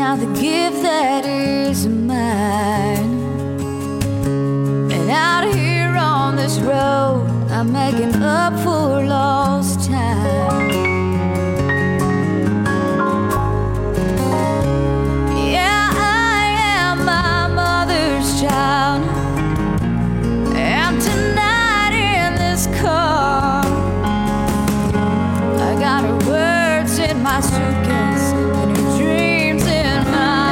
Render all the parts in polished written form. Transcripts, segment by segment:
now the gift that is mine. And out here on this road, I'm making up for lost time. Yeah, I am my mother's child. And tonight in this car, I got her words in my suitcase and her dreams in my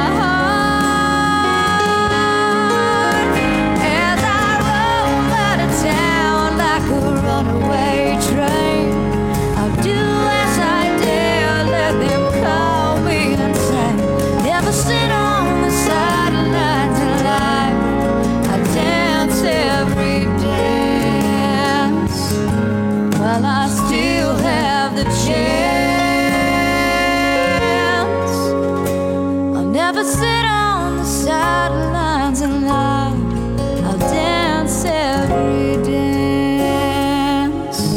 heart. As I roll out of town like a runaway train, I'll do as I dare, let them call me insane. Never sit on the sidelines in life, I dance every dance while I still have the chance. I'll never sit on the sidelines in life, I'll dance every dance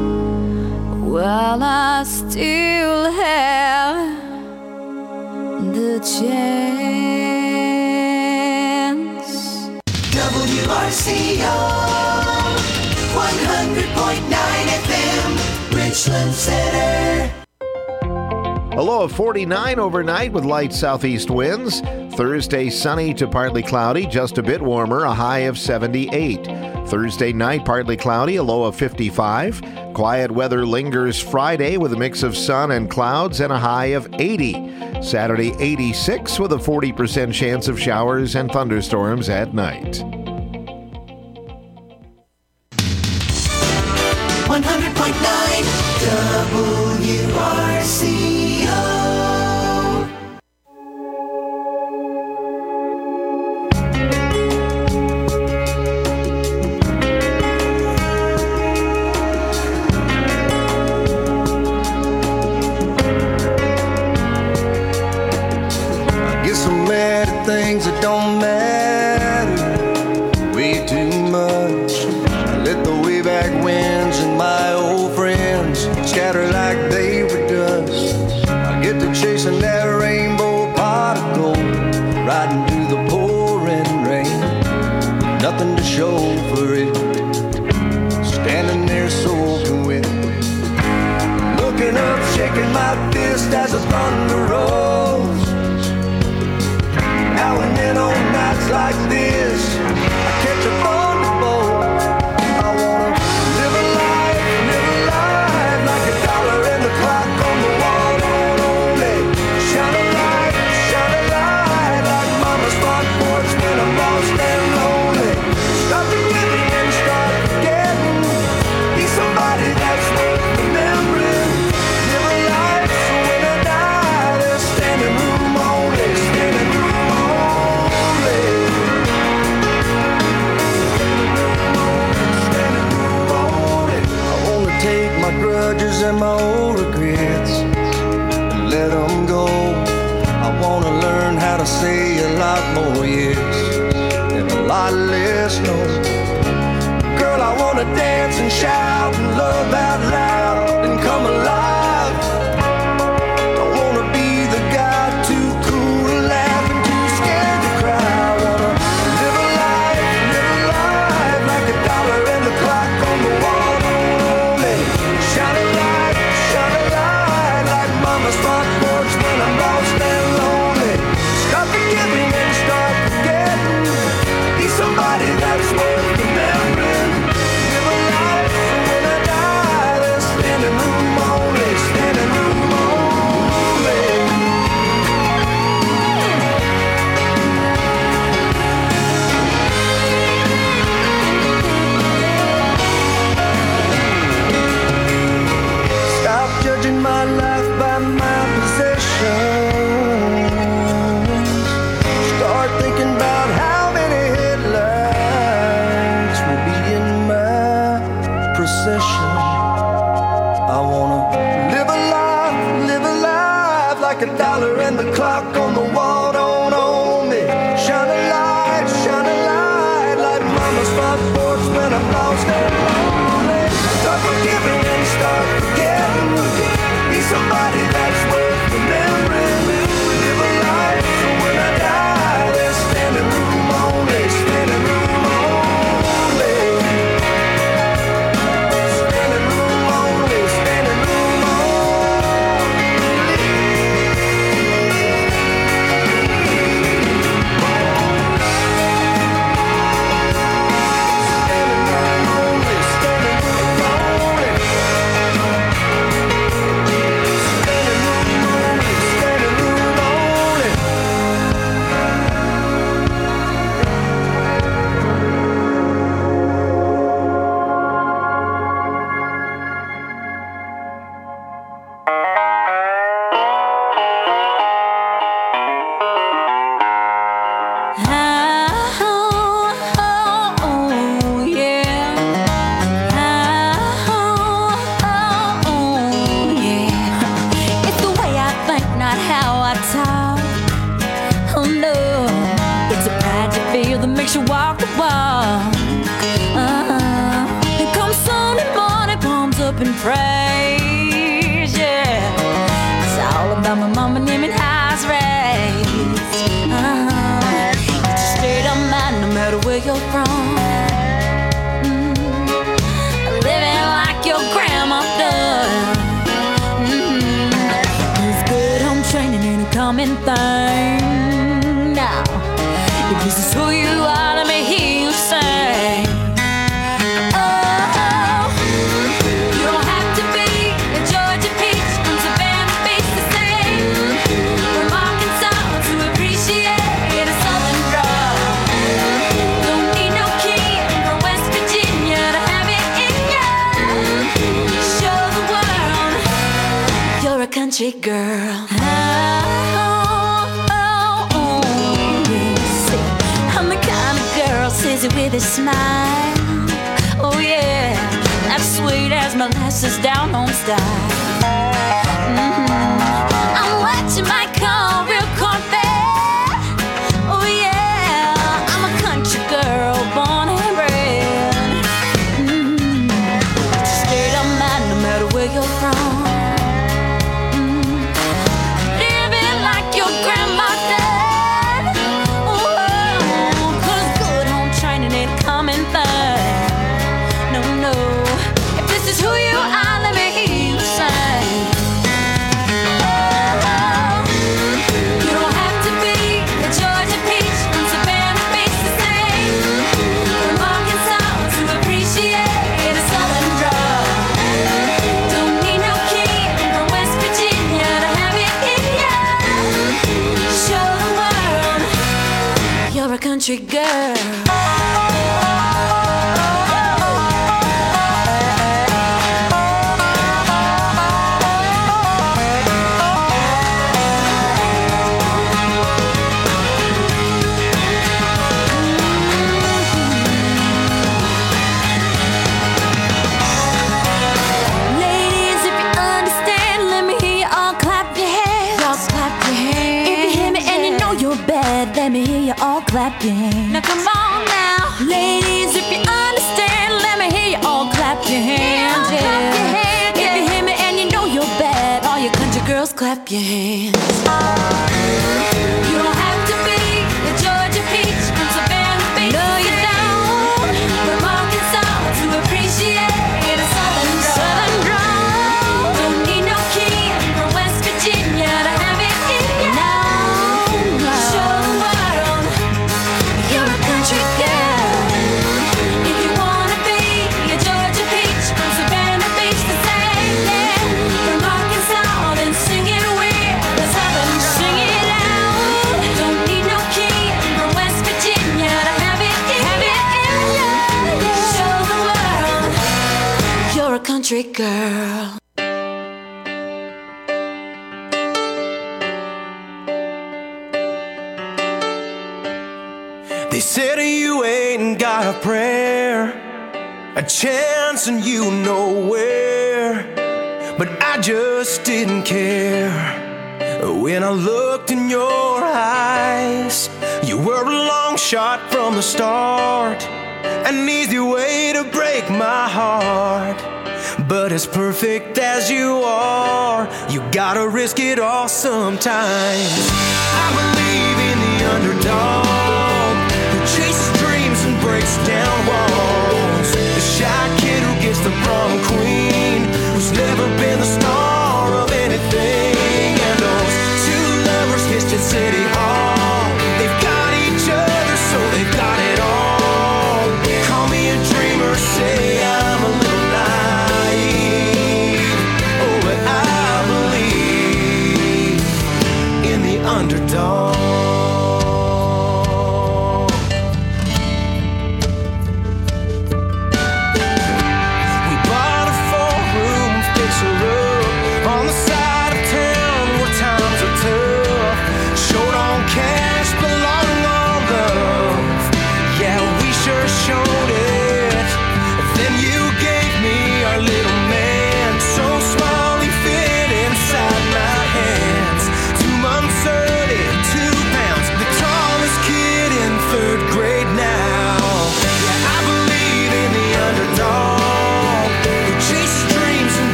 while I still have the chance. WRCO 100.9 FM, Richland Center. A low of 49 overnight with light southeast winds. Thursday, sunny to partly cloudy, just a bit warmer, a high of 78. Thursday night, partly cloudy, a low of 55. Quiet weather lingers Friday with a mix of sun and clouds and a high of 80. Saturday, 86 with a 40% chance of showers and thunderstorms at night. 100.9 WRCO. I guess I'm mad at things that don't matter way too much. I let the way back winds and my old friends scatter like they were dust. I get to chasing that rainbow pot of gold, riding through the pouring rain, nothing to show for it, standing there soaking wet, looking up, shaking my fist as the thunder rolls. Now and then on nights like this, I catch a thunderbolt. I wanna live a life like a dollar in the clock on the wall. Only shine a light like mama's front porch when I'm lost and lonely. Stop the living and start forgetting. Be somebody that's worth remembering. Live a life so when I die, there's standing room only, standing room only. Standing room only. I wanna take my grudges and my old regrets and let them go. I wanna learn how to say a lot more yes and a lot less no. Girl, I wanna dance and shout and love out loud and come alive. I wanna be the guy too cool to laugh and too scared to cry. I wanna live a life like a dollar in the clock on the wall. Only shine a light like mama's front porch when I'm lost and lonely. Stop forgiving and start forgetting. Be somebody that's worth remembering. Live a life so when I die, there's standing room only, standing room only. Stop judging my life by my possessions. Start thinking about how many headlights will be in my procession. I wanna live a life like a dollar and the clock on the wall don't own me. Shine a light like mama's front porch when I'm lost and lonely. Start forgiving and start forgetting. Be somebody that's worth remembering. Live a life in highs raised. It's a state of mind no matter where you're from. Living like your grandma does. This good home training ain't a common thing. Now, if this is who you are, let me hear you sing. Country girl. I'm the kind of girl, says it with a smile. Oh yeah, that's sweet as molasses down on style. I'm what you might call real corn-fed. Oh yeah, I'm a country girl, born and bred. State of mind no matter where you're from. Country girl. Ladies, if you understand, let me hear you all clap your hands. Y'all clap your hands. If you hear me and you know you're bad, let me hear you all clap your hands. Now come on now. Ladies, if you understand, let me hear you all clap your hands. Yeah. Clap your hands. If you hear me and you know you're bad, all you country girls clap your hands. You don't have to be a Georgia peach from Savannah Beach. No, you don't. From Arkansas to appreciate a southern drawl. Don't need no king from West Virginia to have it in you. No. Show the world you're a country girl. If you wanna be a Georgia peach from Savannah Beach to say, yeah, from Arkansas, then sing it with the southern drawl. Sing it loud. Don't need no king from West Virginia to have it in you. Show the world you're a country girl. They said you ain't got a prayer, a chance and you nowhere. But I just didn't care. When I looked in your eyes, you were a long shot from the start, an easy way to break my heart. But as perfect as you are, you gotta risk it all sometimes. I believe in the underdog who chases dreams and breaks down walls. The shy kid who gets the prom queen, who's never been the star of anything. And those two lovers kissed at City Hall. They've got each other, so they've got it all. Call me a dreamer, say I'm a little naive. Oh, but I believe in the underdog. On the side of town where times are tough, short on cash but long on love. Yeah, we sure showed it. Then you gave me our little man, so small he fit inside my hands. 2 months early, 2 pounds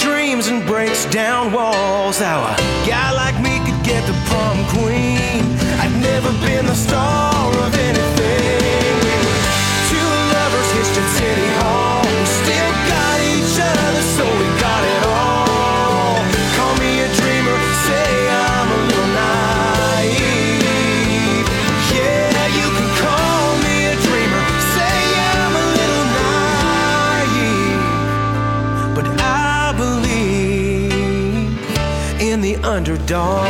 dreams and breaks down walls. How a guy like me could get the prom queen. I've never been the star of anything. We were two lovers hitched at City Hall. We still got each other, so we got it all. Call me a dreamer, say I'm a little naive. Yeah, you can call me a dreamer, say I'm a little naive. But I believe in the underdog.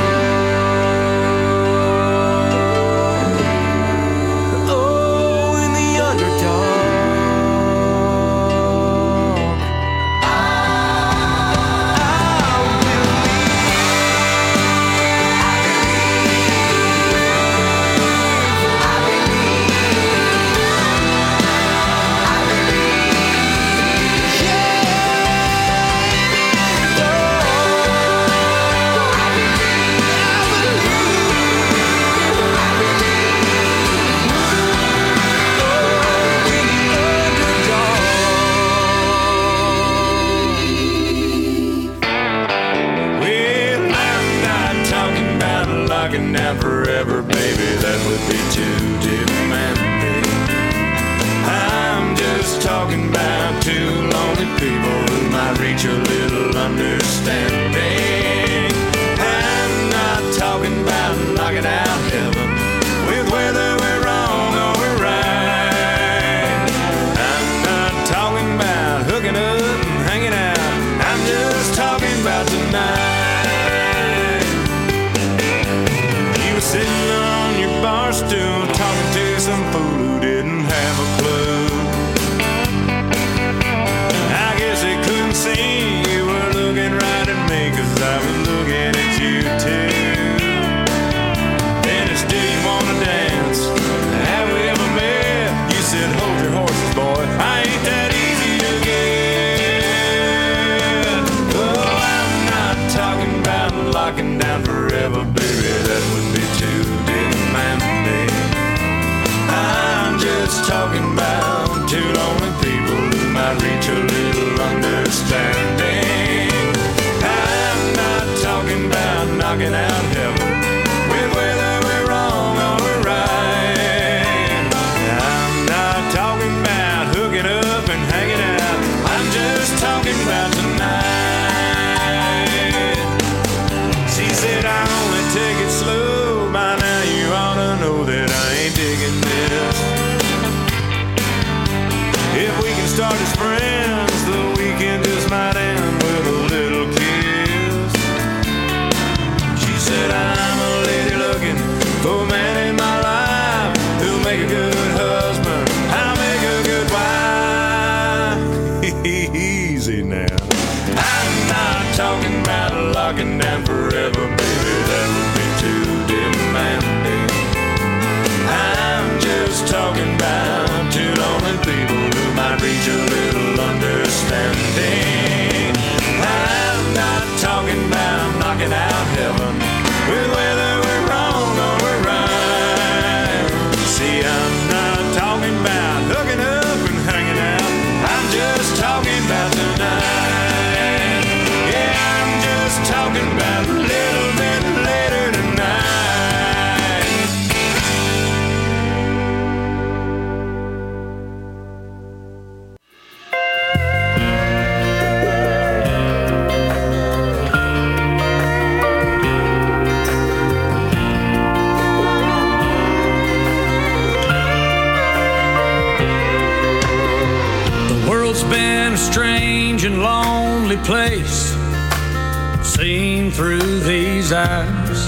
Down forever, baby, that would be too demanding. I'm just talking about two lonely people who might reach a little understanding. I'm not talking about knocking out heaven with whether we're wrong or we're right. I'm not talking about hooking up and hanging out. I'm just talking about tonight. Sitting on your bar stool, talking to some fool who didn't have a clue. I guess they couldn't see you were looking right at me, 'cause I was looking at you too. Then it's, do you wanna dance? Have we ever met? You said, hold your horses, boy, I ain't that easy to get. Oh, I'm not talking about locking down forever, baby, that would be too demanding. I'm just talking about two lonely people who might reach a little understanding. I'm not talking about knocking out heaven with whether we're wrong or we're right. I'm not talking about hooking up and hanging out. I'm just talking about tonight. She said I only take it slow. By now you ought to know that I ain't digging this. If we can start as friends, the weekend just might end with a little kiss. She said I'm a lady looking for a man in my life who'll make a good husband, I'll make a good wife. Easy now. I'm not talking about locking down forever, baby, that would be too demanding. I'm just talking about two lonely people who might reach a little understanding. I'm not talking about knocking out heaven with whether we're wrong or we're right. See, I'm not talking about hooking up and hanging out. I'm just talking about tonight. Yeah, I'm just talking about a little bit later tonight. The world's been a strange and lonely place, seen through these eyes.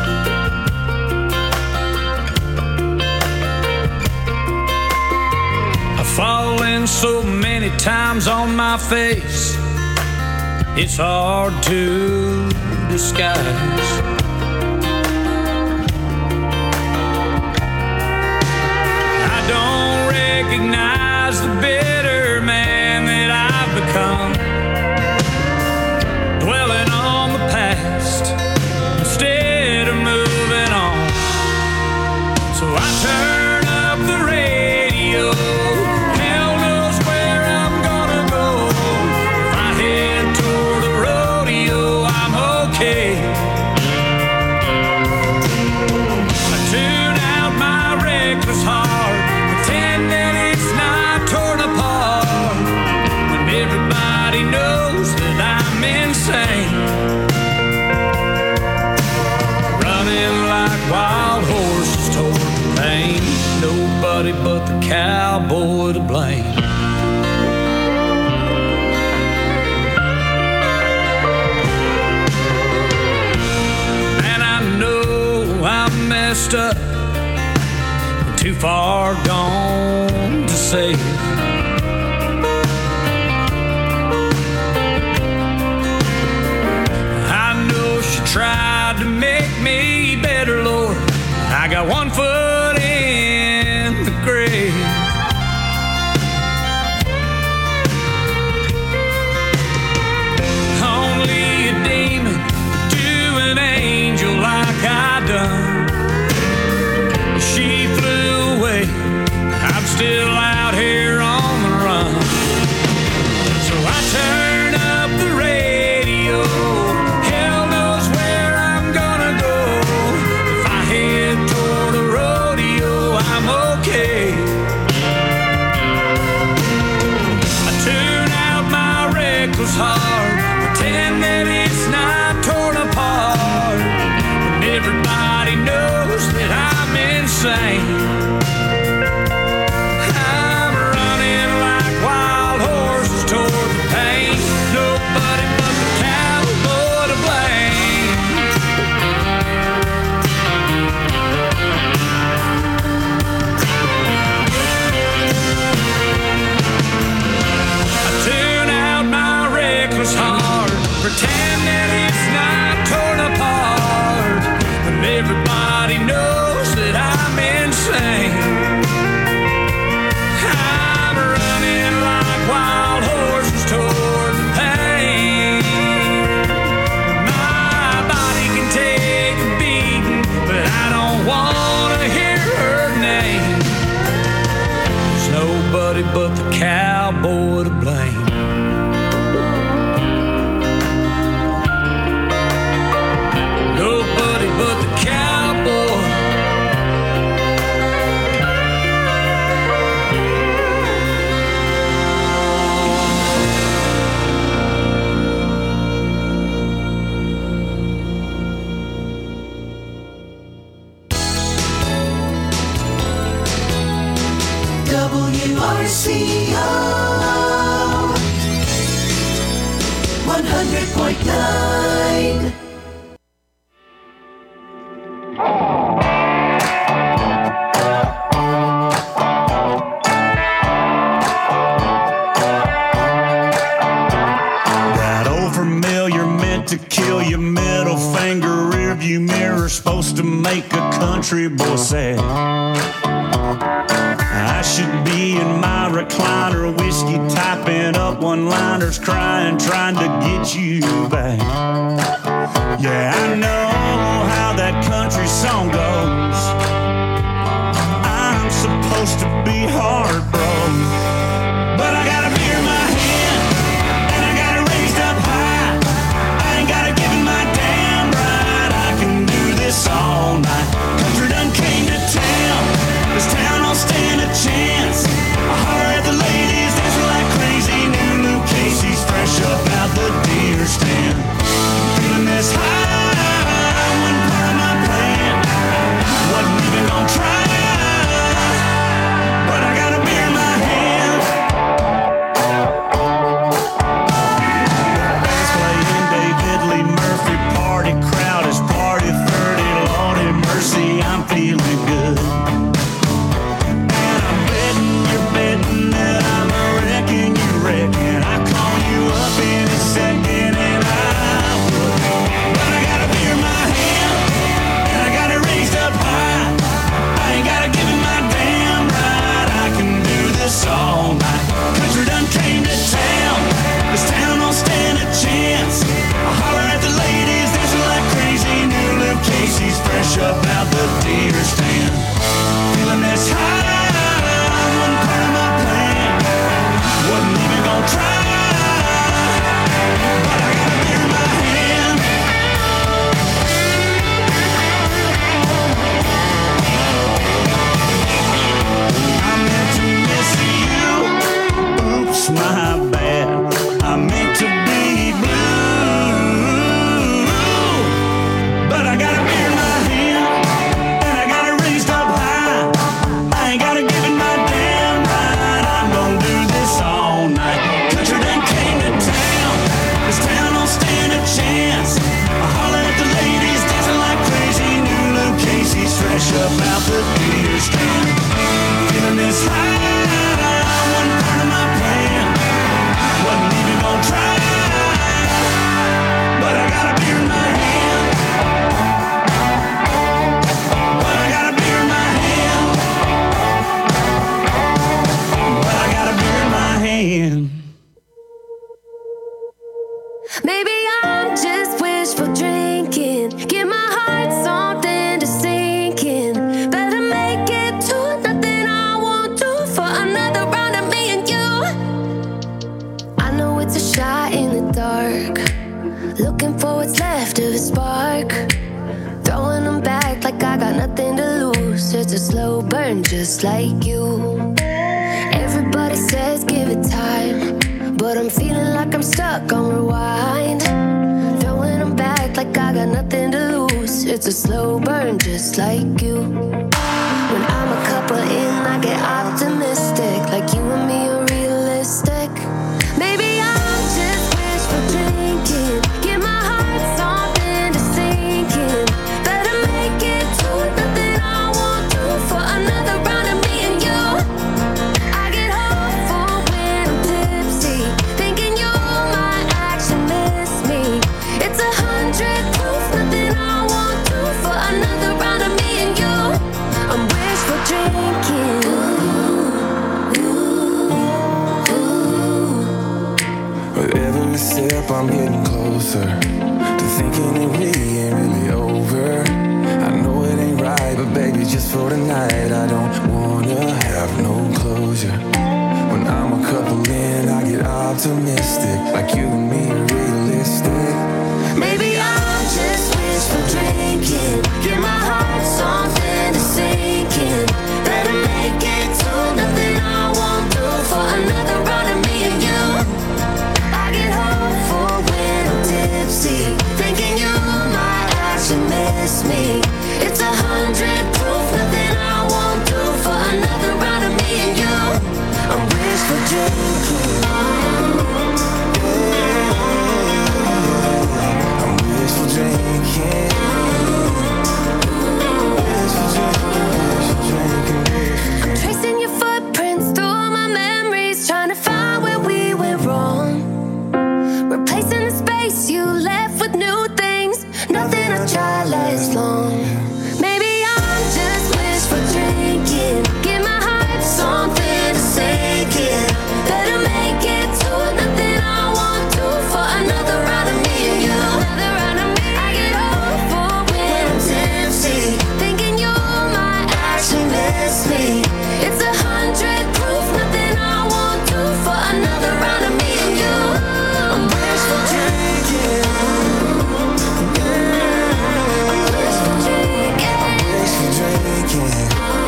I've fallen so many times on my face, it's hard to disguise. I don't recognize the bitter man that I've become, dwelling on the past instead of moving on. So I turn up the radio, hell knows where I'm gonna go. If I head toward the road, nobody but the cowboy to blame. And I know I messed up, too far gone to save. I know she tried to make me better, Lord. I got one foot in the grave. Only a demon to an angel like I done. She flew away, I'm still out here on the run. So I turn up the radio, hell knows where I'm gonna go. If I head toward a rodeo, I'm okay. I tune out my reckless heart, pretend that it's not torn apart, and everybody knows that I'm insane. I'm running like wild horses toward the pain. Nobody but the cowboy to blame. I tune out my reckless heart, pretend that it's not torn apart, and everybody knows that I'm insane. I'm running like wild horses toward the pain. My body can take a beating, but I don't want to hear her name. There's nobody but the cowboy to blame. Nobody but the cowboy. WRCO 100.9. That old familiar meant to kill you, middle finger, rearview mirror, supposed to make a country boy sad. I should be in my recliner, whiskey typing up one-liners, crying, trying to get you back. Yeah, I know how that country song goes. I'm supposed to be heartbroken, but I got a beer in my hand, and I got it raised up high. I ain't got it given my damn right. I can do this all night. Country done came to town. This town don't stand a chance. I holler at the ladies, dancing like crazy. New Luke Casey's fresh up out the deer stand. Feeling this high could be your strength. Feeling this high, one part of my plan. Wasn't even gonna try, but I got a beer in my hand. But I got a beer in my hand. But I got a beer in my hand. Maybe I'm just wishful drinking. Give my heart something to sink in. Better make it to nothing I won't do for another round of me and you. I know it's a shot in the dark, looking for what's left of a spark. Throwing them back like I got nothing to lose. It's a slow burn just like you. Everybody says give it time, but I'm feeling like I'm stuck on rewind. Throwing them back like I got nothing to lose. It's a slow burn just like you. When I'm a couple in, I get optimistic, like you and me are realistic. Maybe I'm just wishful drinking. Give my heart something to sink in. Better make it to nothing I won't do for another round of me and you. I get hopeful when I'm tipsy, thinking you might actually miss me. It's 100 proof, nothing I won't do for another round of me and you. I'm wishful drinking. With every sip I'm getting closer to thinking it really ain't really over. I know it ain't right, but baby, just for tonight I don't wanna have no closure. When I'm a couple in, I get optimistic, like you and me are realistic. Maybe I'm just wishful drinking. Give my heart something to sink in. Better make it to nothing I won't do for another round of me and you. I get hopeful when I'm tipsy, thinking you might actually miss me. It's 100 proof, nothing I won't do for another round of me and you. I'm wishful drinking. I'm wishful drinking. Wishful drinking, wishful drinking. Tracing your footprints through my memories, trying to find where we went wrong. Replacing the space you left with new things. Nothing I tried lasts long. Maybe I'm just wishful drinking. Give my heart something to sink in. Better make it to nothing I won't do for another round of me and you. Another round of me. I get hopeful when I'm tipsy, thinking you might actually miss me. It's 100 proof, nothing I won't do for another round of me and you. I'm wishful drinking. I'm wishful drinking. Wishful drinking.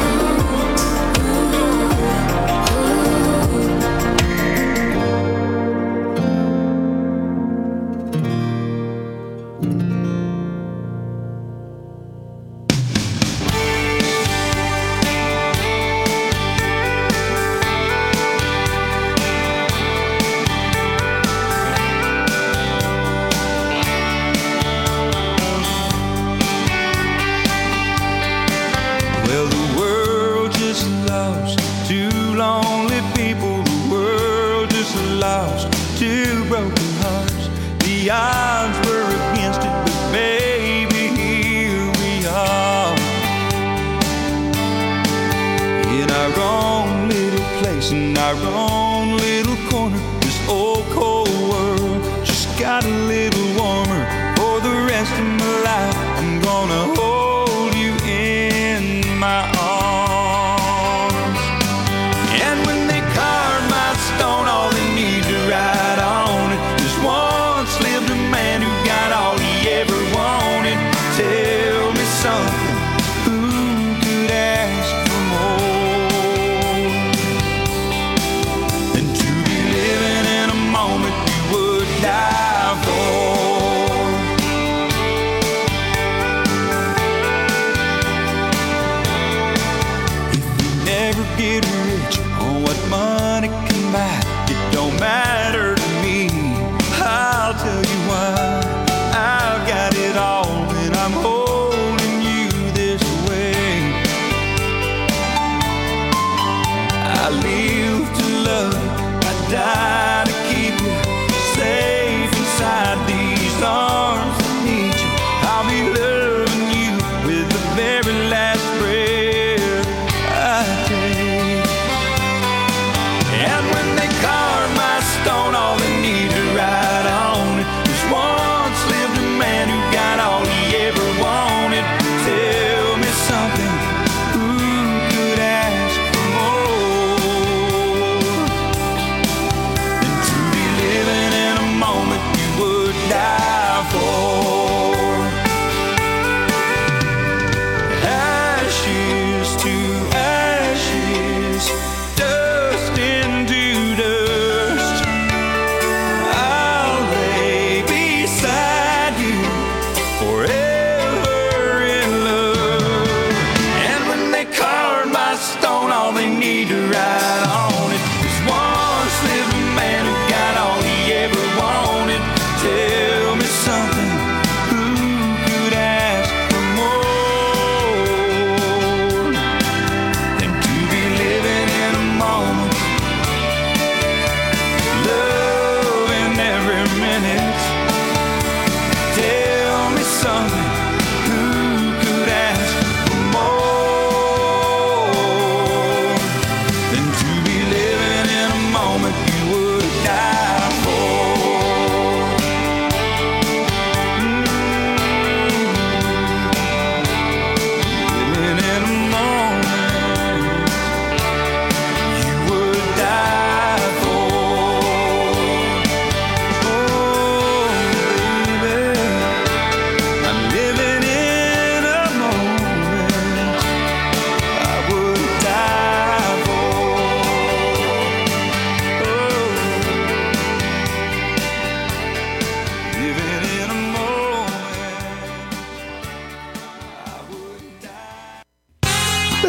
Well, the world just lost two lonely people. The world just lost two broken hearts. The odds were against it, but baby, here we are. In our own little place, in our own little corner. This old cold world just got a little warmer. For the rest of my life, I'm gonna hold you in my arms. And when they carve my stone, all they need to write on it is once lived a man who got all he ever wanted. Tell me something, who could ask for more than to be living in a moment you would die for?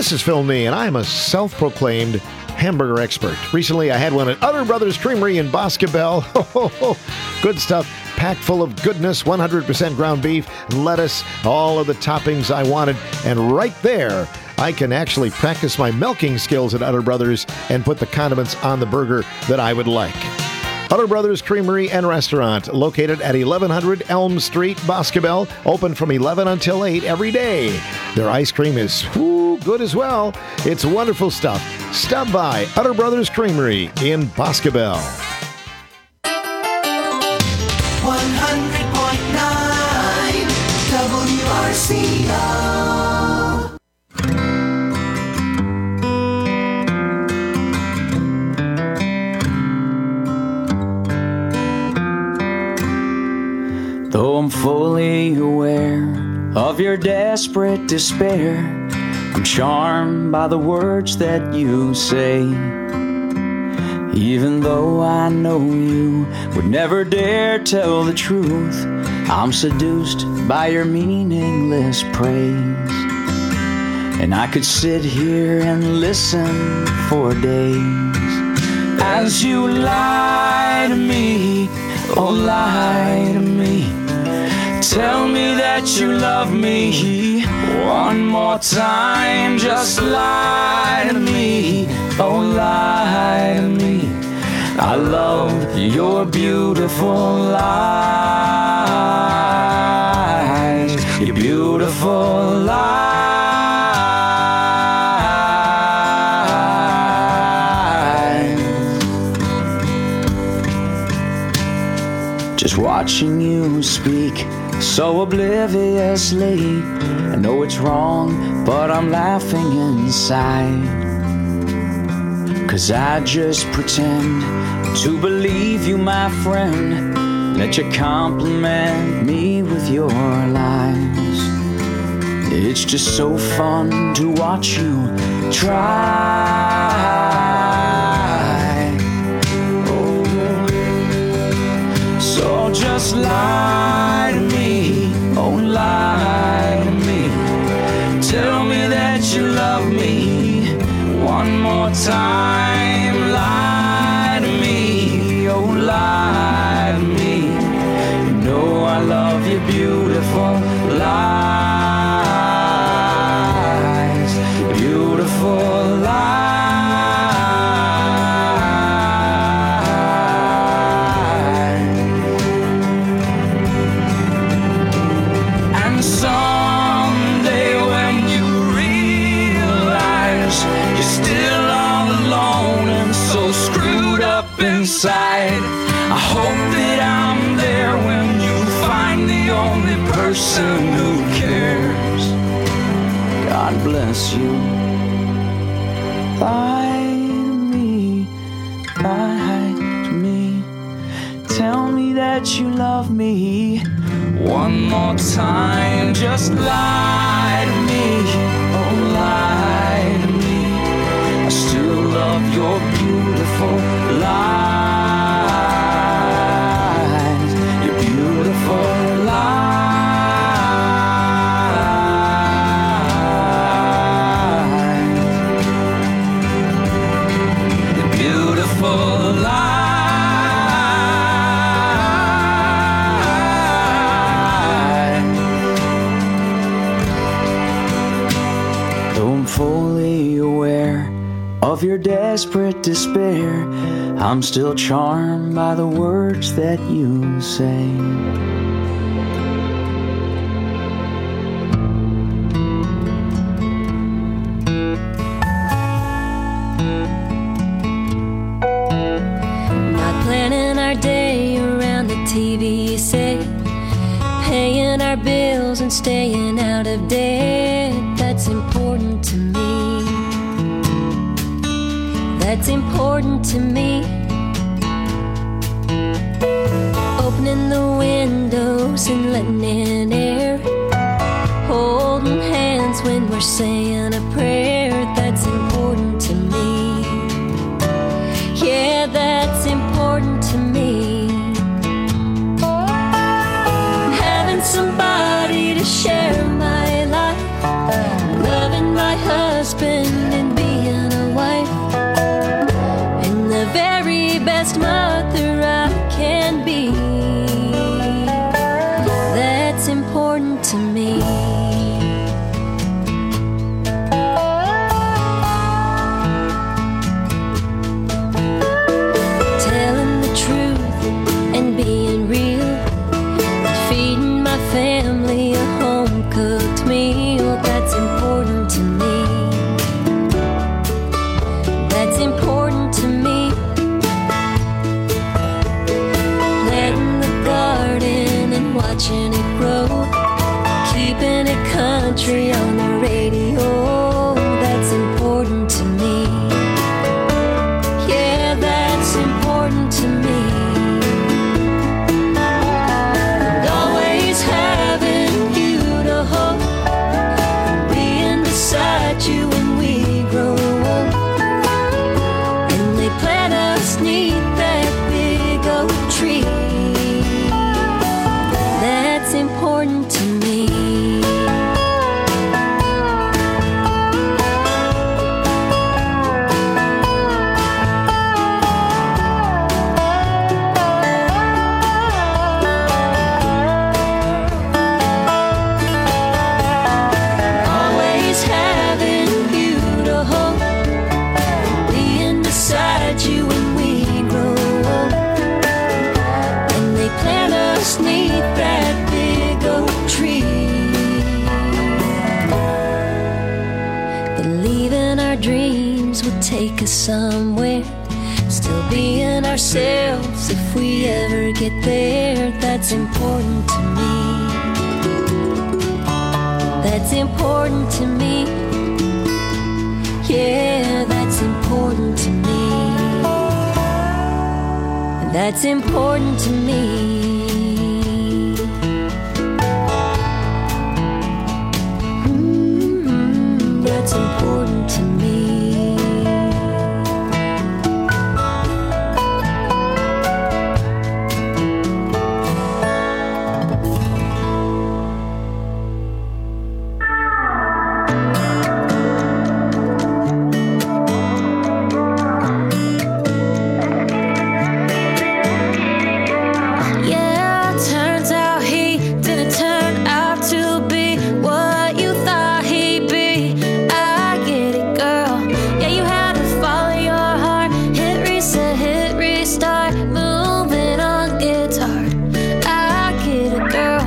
This is Phil Nee, and I am a self-proclaimed hamburger expert. Recently, I had one at Utter Brothers Creamery in Boscobel. Good stuff, packed full of goodness, 100% ground beef, lettuce, all of the toppings I wanted. And right there, I can actually practice my milking skills at Utter Brothers and put the condiments on the burger that I would like. Utter Brothers Creamery and Restaurant, located at 1100 Elm Street, Boscobel, open from 11 until 8 every day. Their ice cream is good as well. It's wonderful stuff. Stop by Utter Brothers Creamery in Boscobel. 100.9 WRCO. Though I'm fully aware of your desperate despair, I'm charmed by the words that you say. Even though I know you would never dare tell the truth, I'm seduced by your meaningless praise. And I could sit here and listen for days as you lie to me, oh lie to me. Tell me that you love me one more time. Just lie to me, oh lie to me. I love your beautiful lies, your beautiful lies. Just watching you speak so obliviously. I know it's wrong, but I'm laughing inside. 'Cause I just pretend to believe you, my friend. Let you compliment me with your lies. It's just so fun to watch you try. Oh, so just lie to me, oh lie to me. Tell me that you love me one more time. Lie to me, oh lie to me. You know I love your beautiful lies, your beautiful lies. And someday when you realize you're still all alone and so screwed up inside, I hope that I'm there when you find the only person who cares. God bless you. Lie to me, lie to me. Tell me that you love me one more time. Just lie to me, oh lie to me. I still love your beautiful lies, your beautiful lies, your beautiful lies. Though I'm fully aware of your desperate despair, I'm still charmed by the words that you say. Not planning our day around the TV set, paying our bills and staying out of debt. That's important to me. That's important to me. Opening the windows and letting in air, holding hands when we're saying a prayer. That's important to me. Yeah, that's important to me. Having somebody to share my life, loving my husband country on the radio. That's important to me. Yeah, that's important to me. And always having you to hold, being beside you when we grow old. And they plant us neath that big oak tree. That's important to me. Always having you to hold, being beside you when we grow old. And they plant us neath that big oak tree. Believing our dreams would take us somewhere. Still being ourselves if we ever get there. That's important to me. That's important to me. Yeah, that's important to me. That's important to me. That's important to me. Yeah, turns out he didn't turn out to be what you thought he'd be. I get it, girl. Yeah, you had to follow your heart. Hit reset, hit restart. Moving on gets hard. I get it, girl.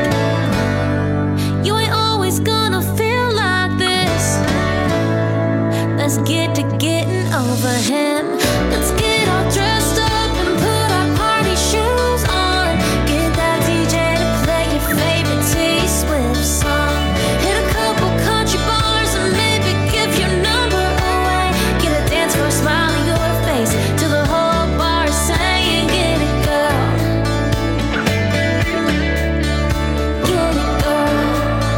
You ain't always gonna feel like this. Let's get to getting over him. Let's get all dressed up and put our party shoes on. Get that DJ to play your favorite T-Swift song. Hit a couple country bars and maybe give your number away. Get a dance floor smile on your face till the whole bar is saying, get it, girl. Get it, girl.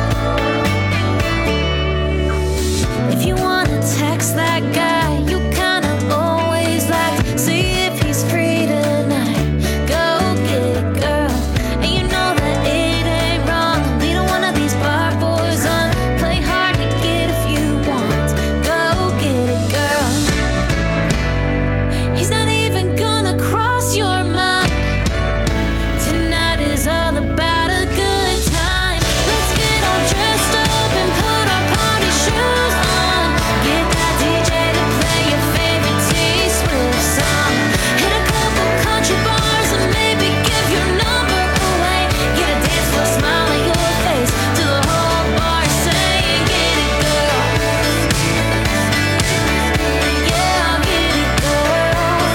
If you wanna text that guy, you kinda always like to see if he's free tonight. Go get it, girl. And you know that it ain't wrong. Leading one of these bar boys on. Play hard to get if you want. Go get it, girl. He's not even gonna cross your mind. Tonight is all about a good time. Let's get all dressed up and put our party shoes on. Get that DJ to play your favorite T-Swift song. Hit a couple country bars and maybe give your number away. Get a dance floor smile on your face till the whole bar is saying, get it, girl. Yeah, get it, girl.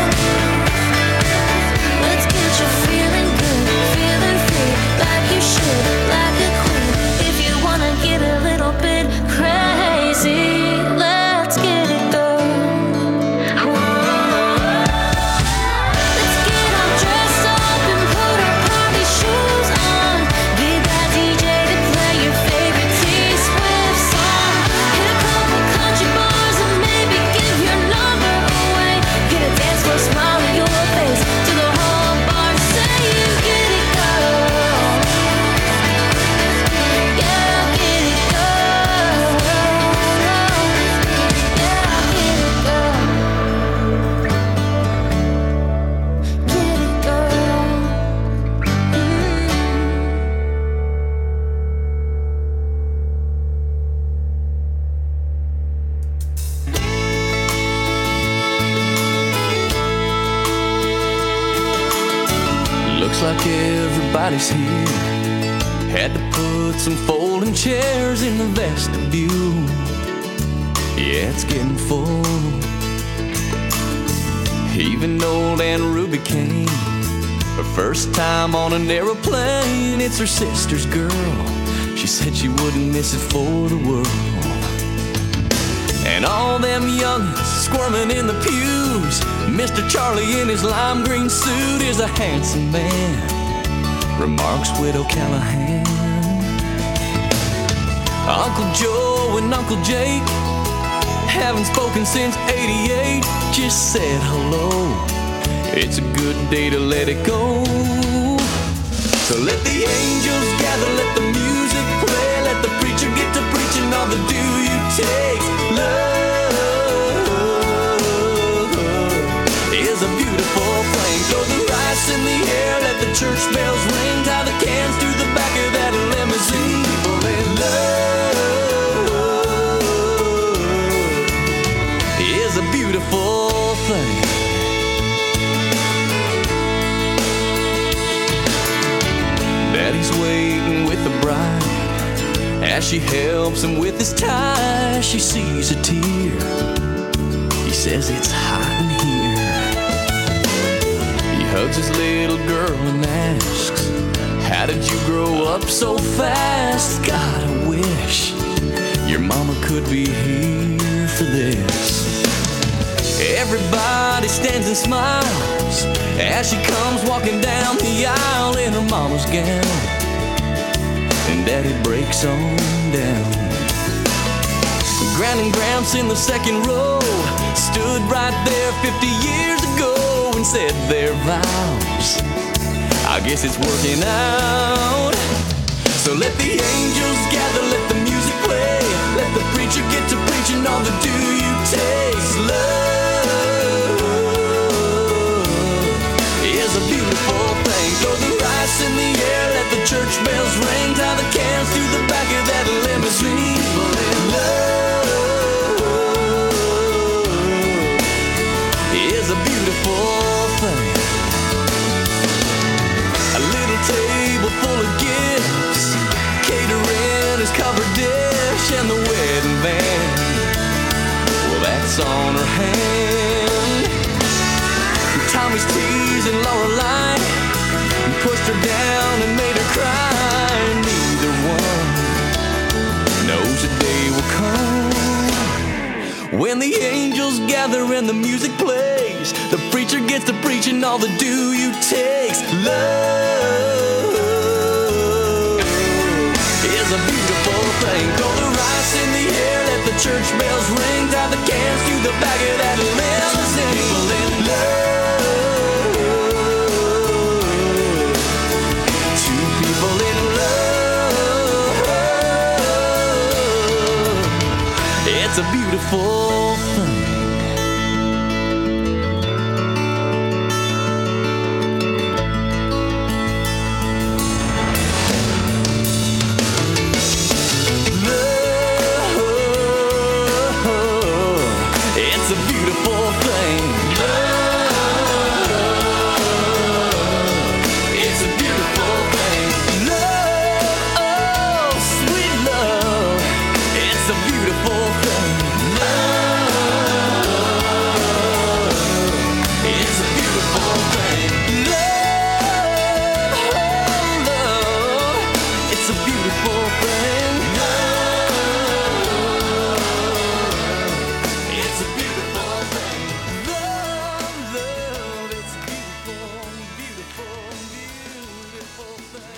Let's get you feeling good, feeling free, like you should, like a queen. If you wanna get a little bit crazy, let's get it, girl. Let's get all dressed up and put our party shoes on. Get that DJ to play your favorite T-Swift song. Hit a couple country bars and maybe give your number away. Get a dance floor smile on your face till the whole bar saying, get it, girl. Yeah, get it, girl. Yeah, get it, girl. Get it, girl. Looks like everybody's here. Had to put some folding chairs in the vestibule. Yeah, it's getting full. Even old Aunt Ruby came. Her first time on an aeroplane. It's her sister's girl. She said she wouldn't miss it for the world. And all them youngins squirming in the pews, Mr. Charlie in his lime green suit is a handsome man, remarks Widow Callahan. Uncle Joe and Uncle Jake haven't spoken since '88, just said hello. It's a good day to let it go. So let the angels gather, let the music play, let the preacher get to preaching all the do you take. Love is a beautiful thing. Throw the rice in the air, let the church bells ring, tie the cans through the back of that limousine. People in love is a beautiful thing. Daddy's waiting with the bride. As she helps him with his tie, she sees a tear. He says it's hot in here. He hugs his little girl and asks, how did you grow up so fast? God, I wish your mama could be here for this. Everybody stands and smiles as she comes walking down the aisle in her mama's gown, and Daddy breaks on down. Gran and Gramps in the second row stood right there 50 years ago and said their vows. I guess it's working out. So let the angels gather, let the music play, let the preacher get to preaching all the do you taste. Love is a beautiful thing. Throw the rice in the air, let the church bells ring, tie the cans through the back of that limousine. Love is a beautiful thing. A little table full of gifts, catering is covered dish, and the wedding band, well, that's on her hand. Tommy's teasing Lorelei, pushed her down and made her cry. Neither one knows the day will come when the angels gather and the music plays. The preacher gets to preaching all the do you takes. Love is a beautiful thing. Throw the rice in the air, let the church bells ring, tie the cans through the back of that limousine. People in love, two people in love. It's a beautiful thing. It's a beautiful thing. It's a beautiful thing. Love, oh, sweet love. It's a beautiful thing. Love, it's a beautiful thing. Love, love, it's a beautiful thing. It's a beautiful thing. Love, love, it's a beautiful, beautiful, beautiful thing.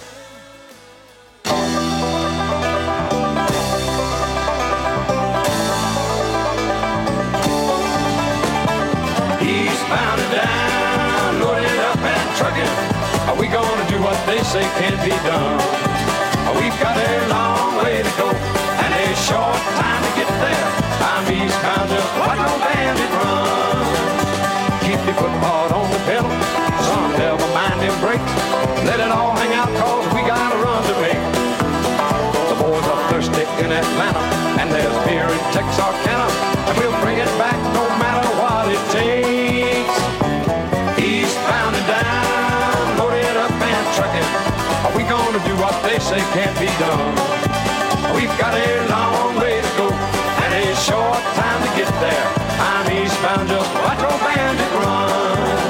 Eastbound and down, loaded up and trucking. Are we gonna do what they say can't be done? We've got a long way to go and a short time to get there. I'm eastbound, just watch no bandit run. Keep your foot hard on the pedal, son, never mind them brakes. Let it all hang out, cause we got a run to make. The boys are thirsty in Atlanta, and there's beer in Texarkana, and we'll bring it back no matter what it takes. Eastbound and down, loaded up and trucking. Are we gonna do what they say can't be done? We've got a long way to go and a short time to get there. I'm eastbound, just watch old bandit run.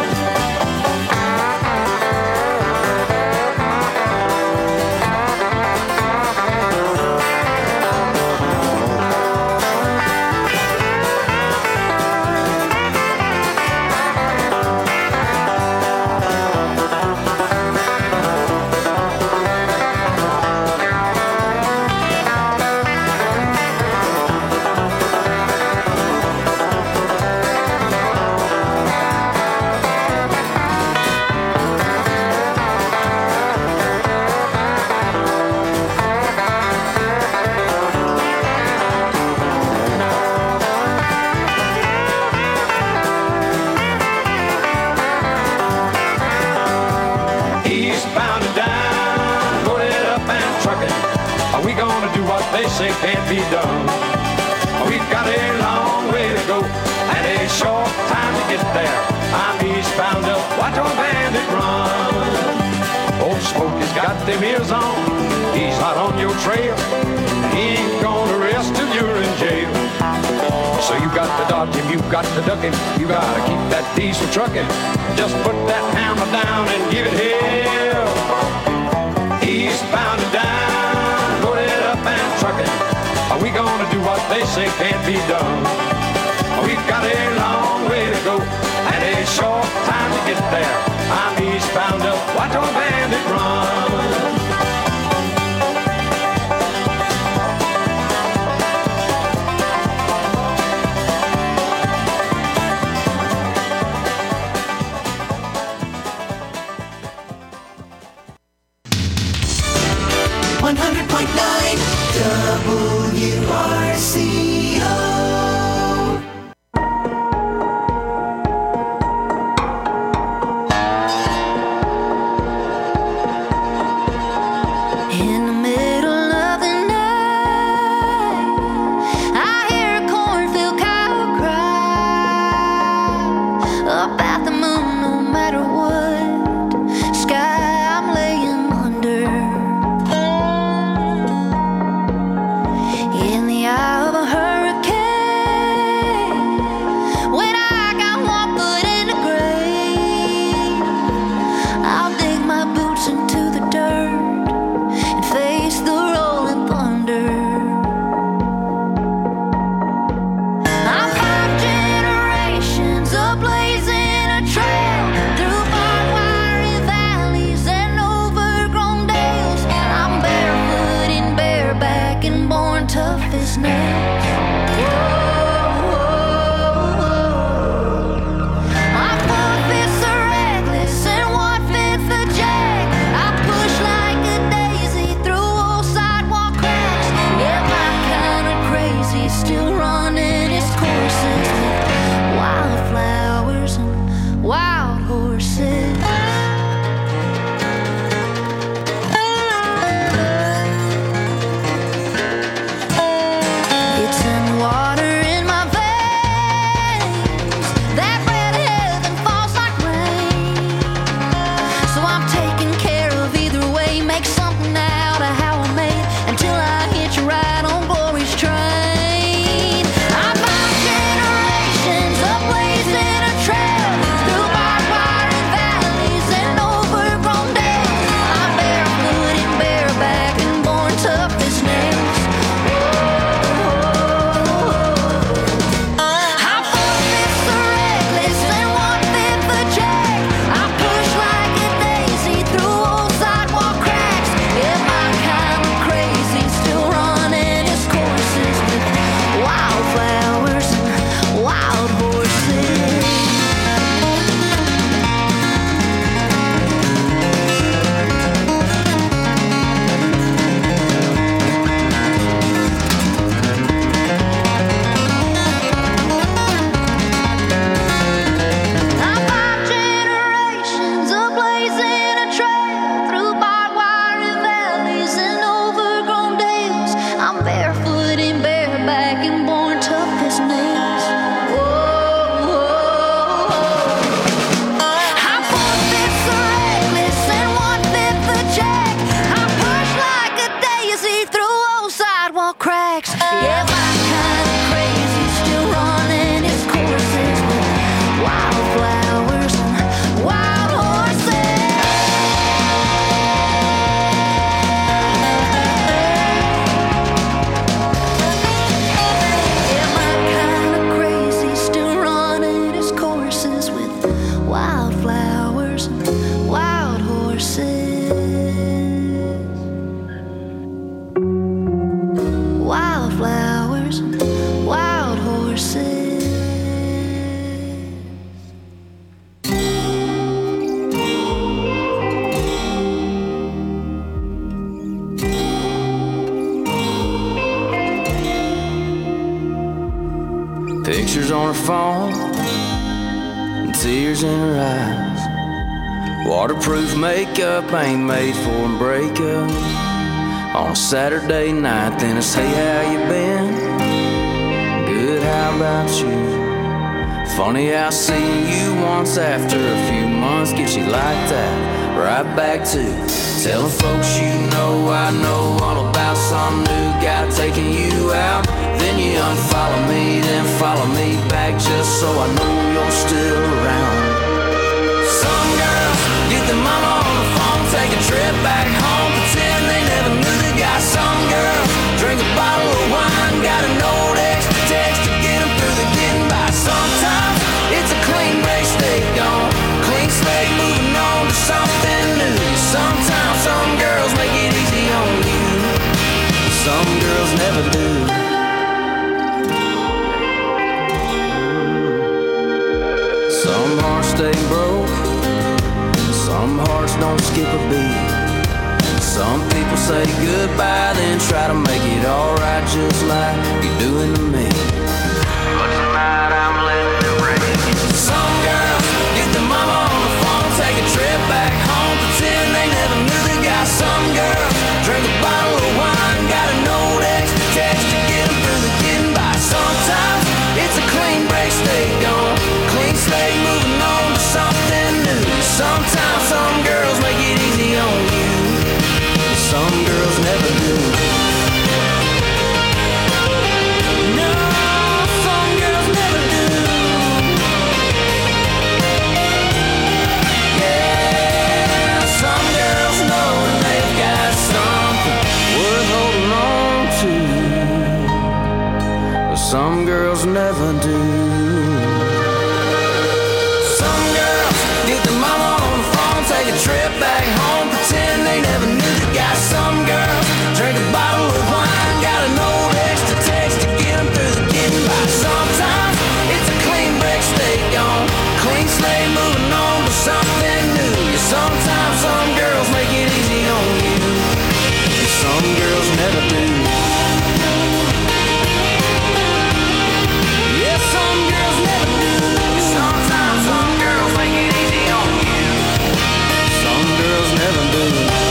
they say can't be done. We've got a long way to go and a short time to get there. I'm eastbound up, watch our bandit run. Old Smokey's got them ears on, he's hot on your trail. He ain't gonna rest till you're in jail. So you got to dodge him, you got to duck him, you gotta keep that diesel trucking. Just put that hammer down and give it hell. Eastbound and down, load it up and trucking. Are we gonna do what they say can't be done? We've got a long way to go and a short time to get there. I'm eastbound up, watch our bandit run. Pictures on her phone, and tears in her eyes. Waterproof makeup ain't made for a breakup. on a Saturday night. Then it's, hey, how you been? Good, how about you? Funny how seeing you once after a few months gets you like that. Right back to telling folks you know I know all about some new guy taking you out. Then you unfollow me, then follow me back just so I know you're still around. Some girls get their mama on the phone, take a trip back home, pretend they never knew the guy. Some girls drink a bottle of wine, got a note extra text to get them through the getting by. Sometimes it's a clean break, stay gone, clean slate, moving on to something new. Sometimes some girls make it easy on you, some girls never do. Some hearts stay broke, some hearts don't skip a beat. Some people say goodbye, then try to make it alright just like you're doing to me. But tonight I'm letting it rain. Some girls get their mama on the phone, take a trip back home, pretend they never knew the guy. Some girls drink a bottle of wine, got a note extra text to get them through the getting by. Sometimes it's a clean break, stay gone, clean slate, moving on to something new. Sometimes some girls make it easy on you, some girls never do. No, some girls never do. Yeah, some girls know they've got something worth holding on to, but some girls never do. Some girls get their mama on the phone, take a trip back home, pretend they never knew the guy. Some girls drink a bottle of wine, got a note extra text to get them through the getting by. Sometimes it's a clean break, stay gone, clean slate, moving on to something new. Yeah, sometimes some girls make it easy on you, some girls never do. Yeah, some girls never do. Sometimes some girls make it easy on you, some girls never do.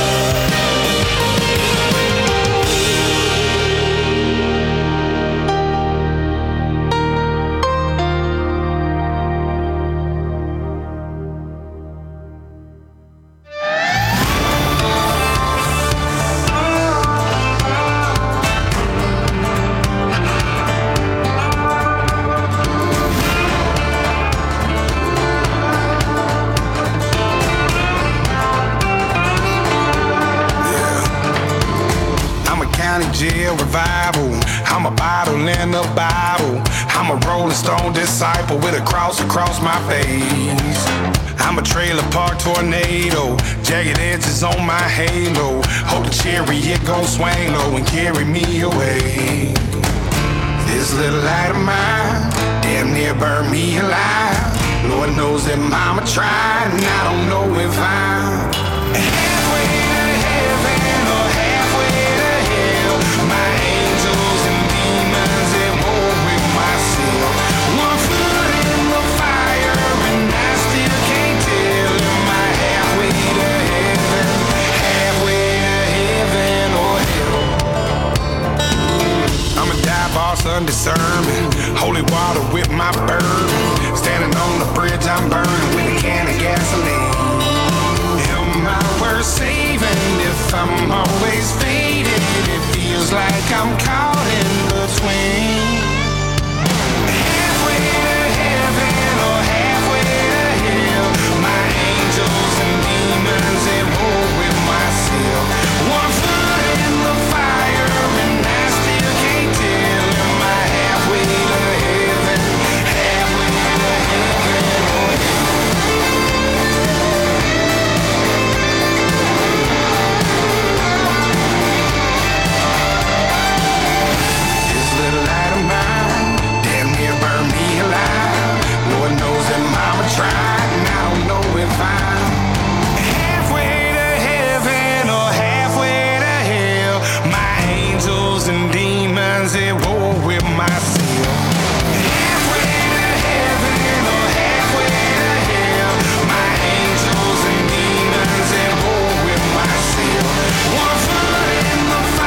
Jail revival. I'm a bottle in a Bible. I'm a Rolling Stone disciple with a cross across my face. I'm a trailer park tornado, jagged edges on my halo. Hope the chariot gon' swing low and carry me away. This little light of mine damn near burned me alive. Lord knows that mama tried, and I don't know if I'm halfway to heaven or halfway to hell. My angels and demons at war with myself. One foot in the fire and I still can't tell. Am I halfway to heaven, halfway to heaven or hell? I'm a dive boss under sermon, holy water with my bourbon. Standing on the bridge I'm burning with a can of gasoline. Am I worth saving if I'm always faded? It feels like I'm caught in between. Halfway to heaven or halfway to hell. My angels and demons at war with myself. One foot in the fire and I still can't tell. Am I halfway to heaven, halfway to heaven or hell? This little light of mine damn near burned me alive. Lord knows that mama tried, and I don't know if I'm halfway to heaven or halfway to hell. My angels and demons at war with myself. Halfway to heaven or halfway to hell. My angels and demons at war with myself. One foot in the fire.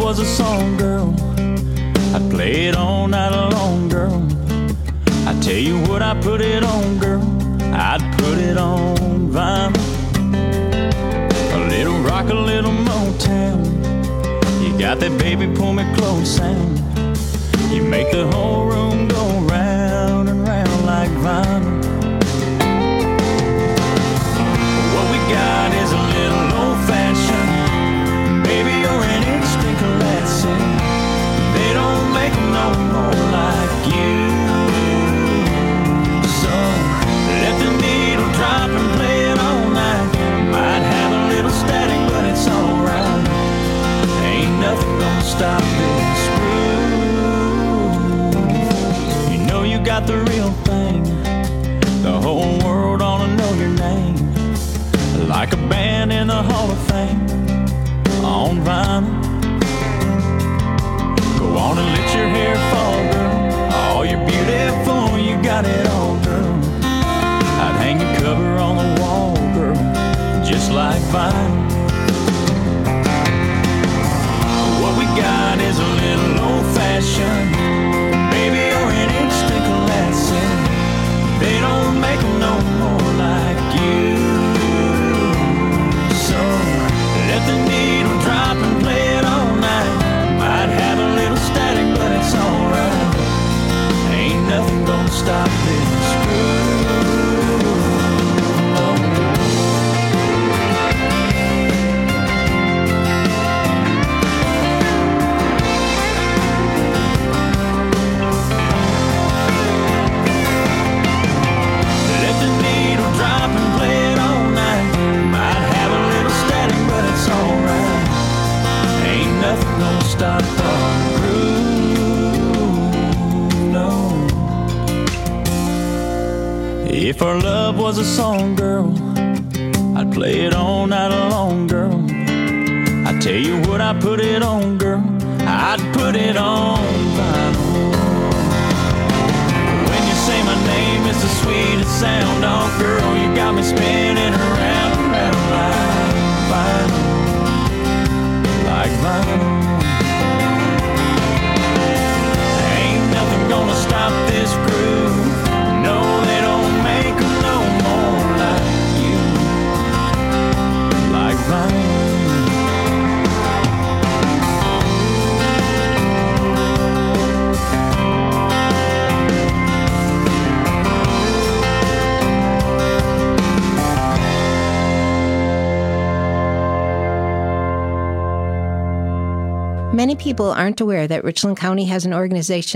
was a song, girl, I'd play it all night long, girl. I tell you what, I put it on, girl, I'd put it on vinyl. A little rock, a little Motown. You got that baby pull me close sound. You make the whole room go round and round like vinyl. What we got is a little old-fashioned. Baby, you're an instant classic. They don't make them no more like you. So let the needle drop and play it all night. Might have a little static, but it's alright. Ain't nothing gonna stop this groove. You know you got the real thing. The whole world ought to know your name. Like a band in the Hall of Fame on vinyl. Go on and let your hair fall, girl. Oh, you're beautiful, you got it all, girl. I'd hang your cover on the wall, girl, just like vinyl. What we got is a little old-fashioned. Baby, you're an instant classic. They don't make them no more like you. So let the needle drop and play it all night. Might have a little static, but it's alright. Ain't nothing gonna stop this groove. Let the needle drop and play it all night. Might have a little static, but it's alright. Ain't nothing gonna stop the groove, no. If our love was a song, girl, I'd play it all night long, girl. I tell you what, I put it on, girl, I'd put it on vinyl. When you say my name, it's the sweetest sound. Oh, girl, you got me spinning around and round like vinyl. Like vinyl. Ain't nothing gonna stop this groove. No, they don't make them no more like you. Like vinyl. Many people aren't aware that Richland County has an organization